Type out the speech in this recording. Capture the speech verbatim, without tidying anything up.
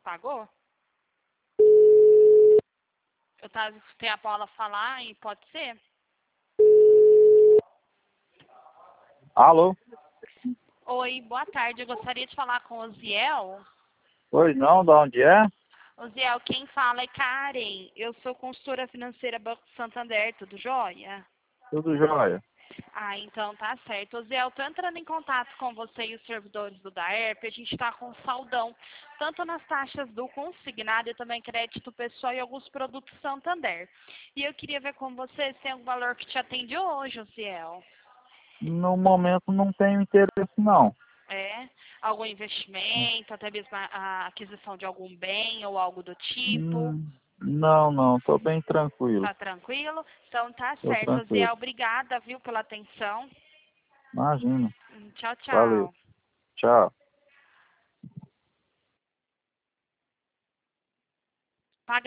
Pagou? Eu tava escutei a Paula falar e pode ser? Alô? Oi, boa tarde. Eu gostaria de falar com o Ziel. Oi, não, da onde é? O Ziel, quem fala é Karen. Eu sou consultora financeira Banco Santander, tudo jóia? Tudo jóia. Ah, então tá certo. O Ziel, tô entrando em contato com você e os servidores do Daerp. A gente tá com saldão, tanto nas taxas do consignado e também crédito pessoal e alguns produtos Santander. E eu queria ver com você se tem algum valor que te atende hoje, Ziel. No momento não tenho interesse, não. É? Algum investimento, até mesmo a a aquisição de algum bem ou algo do tipo? Hum, não, não, tô bem tranquilo. Tá tranquilo? Então tá Tô certo, tranquilo. Zé. Obrigada, viu, pela atenção. Imagina. Hum, Tchau, Valeu. tchau. Tchau.